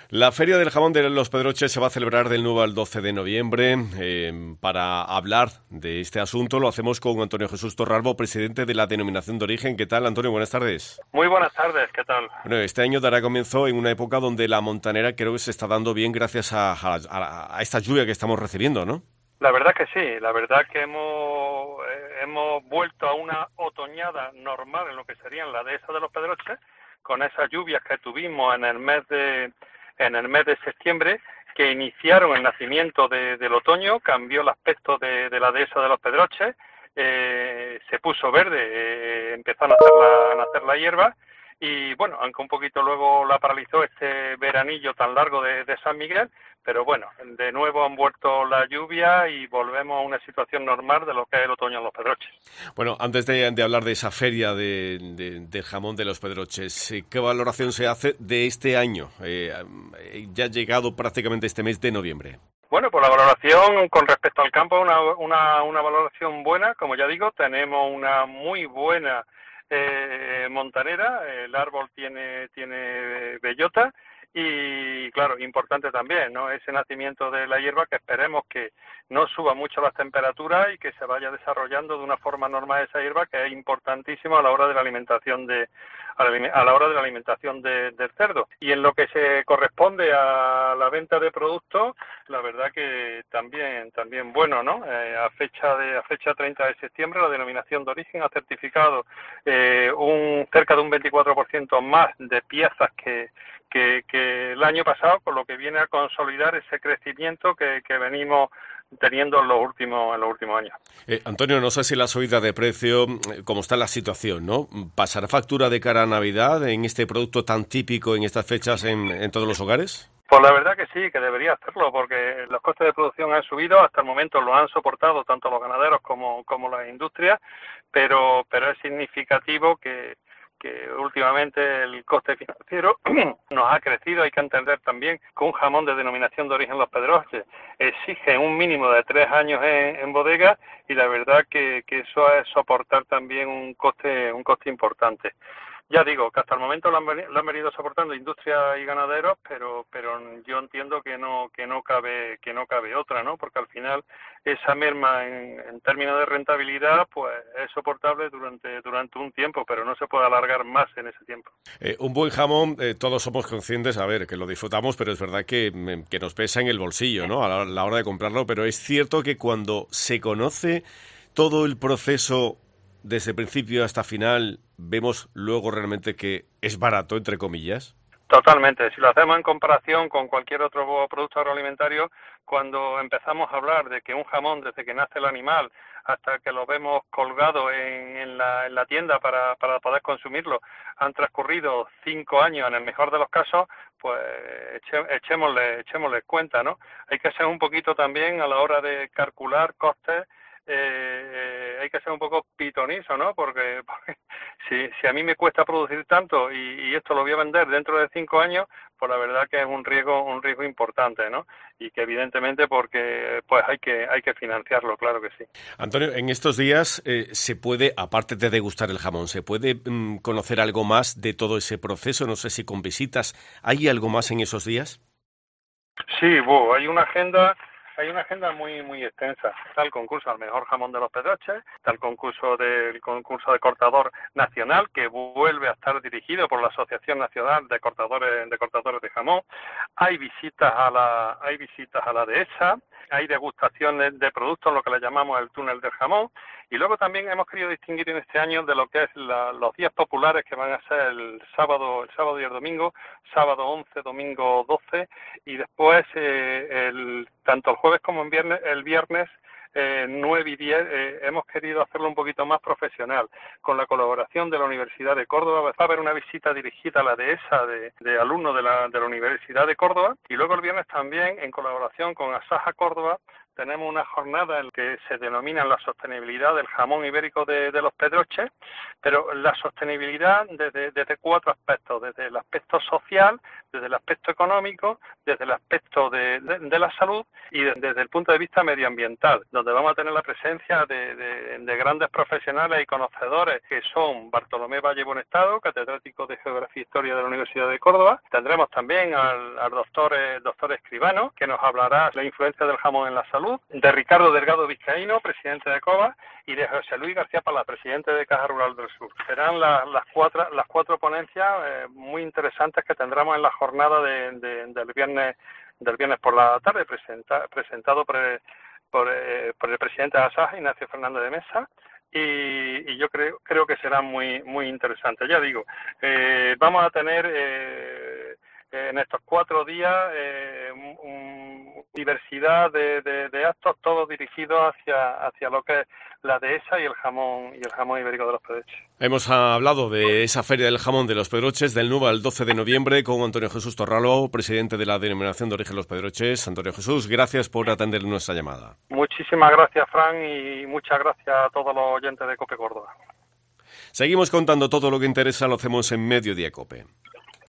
La Feria del Jamón de los Pedroches se va a celebrar del 9 al 12 de noviembre. Para hablar de este asunto lo hacemos con Antonio Jesús Torralbo, presidente de la Denominación de Origen. ¿Qué tal, Antonio? Buenas tardes. Muy buenas tardes, ¿qué tal? Bueno, este año dará comienzo en una época donde la montanera creo que se está dando bien gracias a esta lluvia que estamos recibiendo, ¿no? La verdad que sí, la verdad que hemos vuelto a una otoñada normal en lo que serían la dehesa de los Pedroches, con esas lluvias que tuvimos en el mes de septiembre, que iniciaron el nacimiento del otoño, cambió el aspecto de la dehesa de los Pedroches, se puso verde, empezó a nacer la hierba, y bueno, aunque un poquito luego la paralizó este veranillo tan largo de San Miguel, pero bueno, de nuevo han vuelto la lluvia y volvemos a una situación normal de lo que es el otoño en los Pedroches. Bueno, antes de hablar de esa feria del jamón de los Pedroches, ¿qué valoración se hace de este año? Ya ha llegado prácticamente este mes de noviembre. Bueno, pues la valoración con respecto al campo es una valoración buena. Como ya digo, tenemos una muy buena montanera, el árbol tiene bellota y claro, importante también, ¿no? Ese nacimiento de la hierba, que esperemos que no suba mucho las temperaturas y que se vaya desarrollando de una forma normal esa hierba, que es importantísimo a la hora de la alimentación del cerdo. Y en lo que se corresponde a la venta de productos, la verdad que también bueno, ¿no? A fecha 30 de septiembre, la Denominación de Origen ha certificado cerca de un 24% más de piezas que el año pasado, con lo que viene a consolidar ese crecimiento que venimos teniendo en los últimos años. Antonio, no sé si la subida de precio, cómo está la situación, ¿no? ¿Pasará factura de cara a Navidad en este producto tan típico en estas fechas en todos los hogares? Pues la verdad que sí, que debería hacerlo, porque los costes de producción han subido, hasta el momento lo han soportado tanto los ganaderos como las industrias, pero es significativo que últimamente el coste financiero nos ha crecido. Hay que entender también que un jamón de denominación de origen Los Pedroches exige un mínimo de 3 años en bodega, y la verdad que eso es soportar también un coste importante. Ya digo que hasta el momento lo han venido soportando industria y ganaderos, pero yo entiendo que no cabe otra, ¿no? Porque al final esa merma en términos de rentabilidad pues es soportable durante un tiempo, pero no se puede alargar más en ese tiempo. Un buen jamón, todos somos conscientes, a ver, que lo disfrutamos, pero es verdad que nos pesa en el bolsillo, ¿no? A la hora de comprarlo, pero es cierto que cuando se conoce todo el proceso desde el principio hasta final, vemos luego realmente que es barato, entre comillas. Totalmente. Si lo hacemos en comparación con cualquier otro producto agroalimentario, cuando empezamos a hablar de que un jamón, desde que nace el animal hasta que lo vemos colgado en la tienda para poder consumirlo, han transcurrido 5 años en el mejor de los casos, pues echémosle cuenta, ¿no? Hay que ser un poquito también a la hora de calcular costes. Hay que ser un poco pitonizo, ¿no? Porque si a mí me cuesta producir tanto y esto lo voy a vender dentro de 5 años, pues la verdad que es un riesgo importante, ¿no? Y que evidentemente porque pues hay que financiarlo, claro que sí. Antonio, en estos días se puede, aparte de degustar el jamón, se puede conocer algo más de todo ese proceso. No sé si con visitas, ¿hay algo más en esos días? Sí, hay una agenda. Hay una agenda muy extensa. Está el concurso al mejor jamón de los Pedroches, está el concurso de cortador nacional, que vuelve a estar dirigido por la Asociación Nacional de Cortadores de Jamón. Hay visitas a la dehesa, hay degustaciones de productos, lo que le llamamos el túnel del jamón, y luego también hemos querido distinguir en este año de lo que es los días populares, que van a ser el sábado y el domingo, sábado 11, domingo 12, y después tanto el jueves como el viernes 9 y 10, hemos querido hacerlo un poquito más profesional, con la colaboración de la Universidad de Córdoba. Va a haber una visita dirigida a la dehesa de alumnos de la Universidad de Córdoba, y luego el viernes también, en colaboración con Asaja Córdoba, tenemos una jornada en la que se denomina la sostenibilidad del jamón ibérico de los Pedroches, pero la sostenibilidad desde 4 aspectos: desde el aspecto social, desde el aspecto económico, desde el aspecto de la salud y desde el punto de vista medioambiental, donde vamos a tener la presencia de grandes profesionales y conocedores que son Bartolomé Valle Bonestado, catedrático de Geografía e Historia de la Universidad de Córdoba. Tendremos también al doctor Escribano, que nos hablará de la influencia del jamón en la salud, de Ricardo Delgado Vizcaíno, presidente de COBA, y de José Luis García Pala, presidente de Caja Rural del Sur. Serán las cuatro ponencias muy interesantes que tendremos en la jornada del viernes por la tarde, presentado por el presidente de Asaja, Ignacio Fernández de Mesa, y yo creo que será muy muy interesante. Ya digo, vamos a tener en estos 4 días diversidad de actos, todos dirigidos hacia lo que es la dehesa y el jamón ibérico de los Pedroches. Hemos hablado de esa Feria del Jamón de los Pedroches del 9 al 12 de noviembre con Antonio Jesús Torralo, presidente de la Denominación de Origen Los Pedroches. Antonio Jesús, gracias por atender nuestra llamada. Muchísimas gracias, Fran, y muchas gracias a todos los oyentes de COPE Córdoba. Seguimos contando todo lo que interesa, lo hacemos en Mediodía COPE.